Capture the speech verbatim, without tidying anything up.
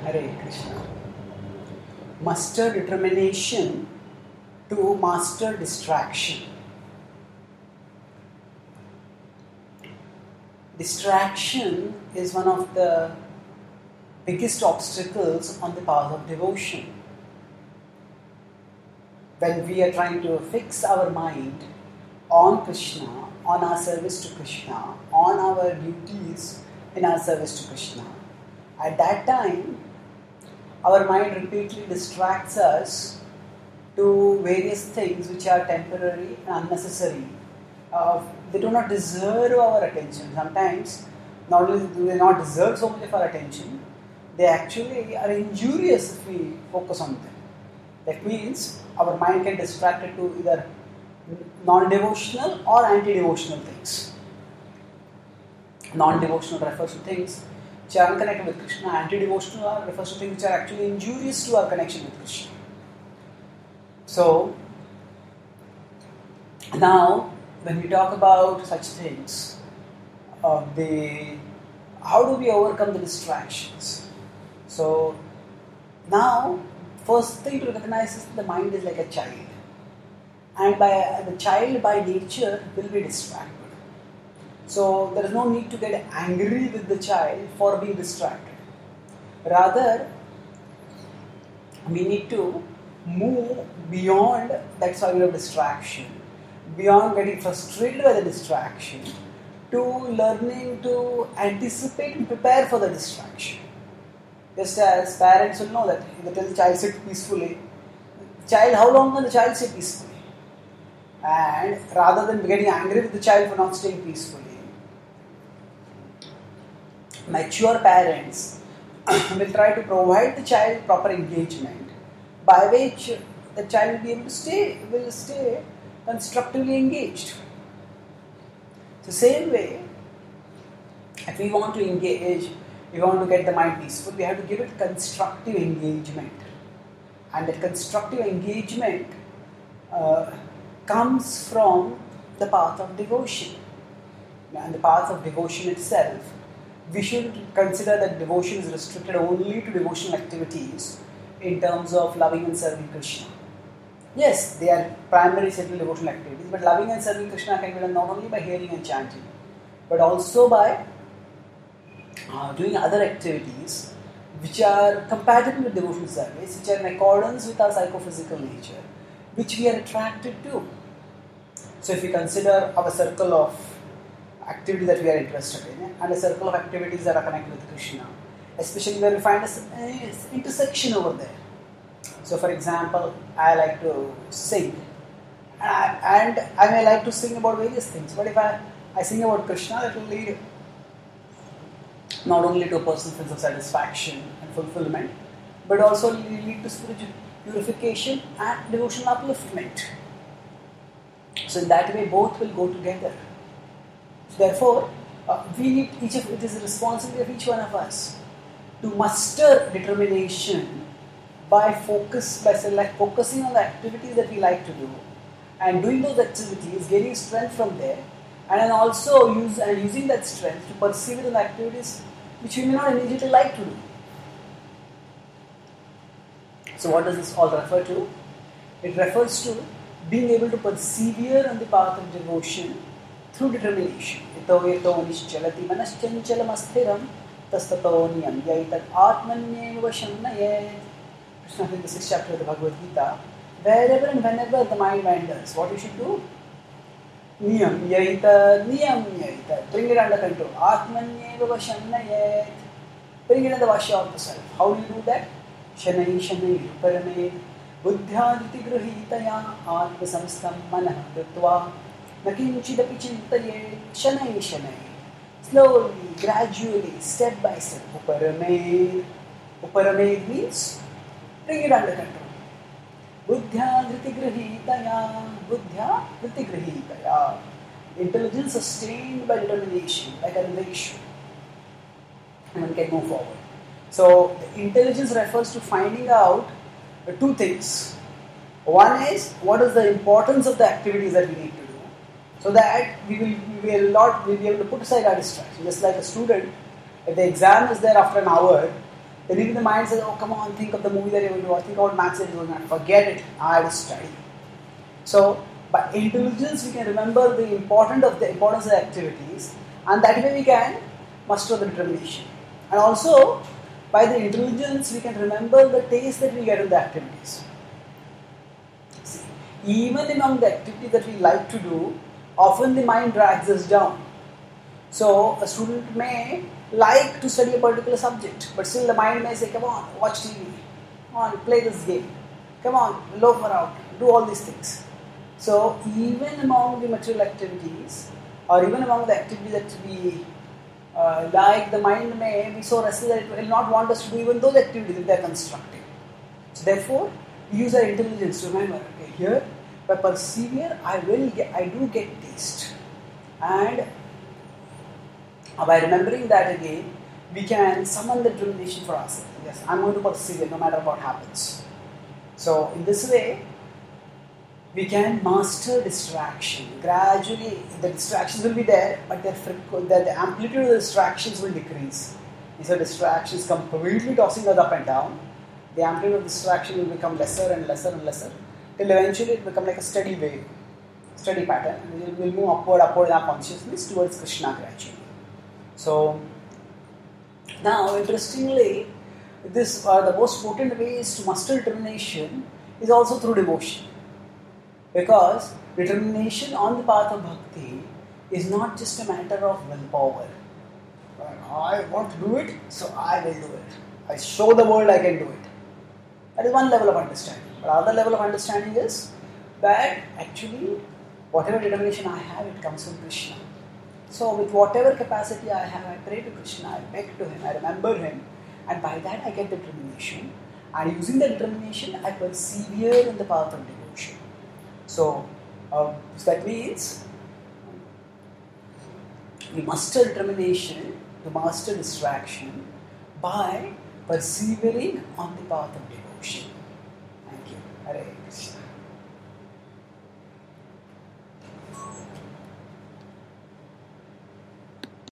Hare Krishna. Muster determination to master distraction. Distraction is one of the biggest obstacles on the path of devotion. When we are trying to fix our mind on Krishna, on our service to Krishna, on our duties in our service to Krishna, at that time, our mind repeatedly distracts us to various things which are temporary and unnecessary. Uh, they do not deserve our attention. Sometimes, not only do they not deserve so much of our attention, they actually are injurious if we focus on them. That means our mind can distract it to either non-devotional or anti-devotional things. Non-devotional refers to things which are unconnected with Krishna. Anti-devotional refers to things which are actually injurious to our connection with Krishna. So, now when we talk about such things, uh, the how do we overcome the distractions? So, now, first thing to recognize is that the mind is like a child. And by the child by nature will be distracted. So there is no need to get angry with the child for being distracted. Rather, we need to move beyond that cycle of distraction, beyond getting frustrated by the distraction, to learning to anticipate and prepare for the distraction. Just as parents will know that if they tell the child sit peacefully, child, how long can the child sit peacefully? And rather than getting angry with the child for not staying peacefully, mature parents will try to provide the child proper engagement by which the child will be able to stay, will stay constructively engaged. So same way, if we want to engage, we want to get the mind peaceful, we have to give it constructive engagement. And that constructive engagement uh, comes from the path of devotion. And the path of devotion itself, we should consider that devotion is restricted only to devotional activities in terms of loving and serving Krishna. Yes, they are primary settled devotional activities, but loving and serving Krishna can be done not only by hearing and chanting, but also by uh, doing other activities which are compatible with devotional service, which are in accordance with our psychophysical nature, which we are attracted to. So if we consider our circle of activities that we are interested in, and a circle of activities that are connected with Krishna, especially where we find an intersection over there. So for example, I like to sing, and I may like to sing about various things, but if I, I sing about Krishna, that will lead not only to a personal sense of satisfaction and fulfillment, but also lead to spiritual purification and devotional upliftment. So in that way, both will go together. Therefore, uh, we need each of it is the responsibility of each one of us to muster determination by focus, by select, focusing on the activities that we like to do, and doing those activities, gaining strength from there, and then also use and using that strength to persevere in the activities which we may not immediately like to do. So, what does this all refer to? It refers to being able to persevere on the path of devotion through determination. Ito eto nischalati manaschanchalam asthiram tastato niyam yaitat atmanyeva vashamnayet. Krishna in the sixth chapter of the Bhagavad Gita, wherever and whenever the mind wanders, what you should do? Niyam yaitat, niyam yaitat. Bring it under control. Atmanyeva vashamnayet. Bring it under the vasya of the self. How do you do that? Shanai shanai parame buddhyaditi grahitaya atma samstam manah kritva nakinchidapi chintaye shanai shanai. Slowly, gradually, step by step. Uparame. Uparame means bring it under control. Buddhya dhriti grahitaya. Buddhya dhriti grahitaya. Intelligence sustained by determination, like a relation. And one can move forward. So, the intelligence refers to finding out uh, two things. One is, what is the importance of the activities that we need to do, so that we will, we will not we'll be able to put aside our distraction. Just like a student, if the exam is there after an hour, Then even the mind says, oh, come on, think of the movie that you're going to watch, think about maths that you're going to forget it, I have to study. So, by intelligence, we can remember the importance of the importance of the activities, and that way we can muster the determination. And also, by the intelligence, we can remember the taste that we get in the activities. See, even among the activities that we like to do, often the mind drags us down. So, a student may like to study a particular subject, but still the mind may say, come on, watch T V, come on, play this game, come on, loaf around, do all these things. So, even among the material activities, or even among the activities that we uh, like, the mind may be so restless that it will not want us to do even those activities if they are constructive. So, therefore, we use our intelligence to remember, okay, here, if I persevere, I will get, I do get taste. And by remembering that again, we can summon the determination for ourselves. Yes, I'm going to persevere no matter what happens. So, in this way, we can master distraction. Gradually, the distractions will be there, but their frequ- the, the amplitude of the distractions will decrease. These are distractions completely tossing us up and down. The amplitude of distraction will become lesser and lesser and lesser, till eventually it will become like a steady wave, steady pattern, and we will move upward, upward in our consciousness towards Krishna gradually. So, now interestingly, this uh, the most potent ways to master determination is also through devotion. Because determination on the path of bhakti is not just a matter of willpower. I want to do it, so I will do it. I show the world I can do it. That is one level of understanding. But other level of understanding is that actually whatever determination I have, it comes from Krishna. So with whatever capacity I have, I pray to Krishna, I beg to Him, I remember Him, and by that I get determination. And using the determination, I persevere in the path of devotion. So, uh, so that means we master determination to master distraction by persevering on the path of devotion. Thank you. Hare Krishna.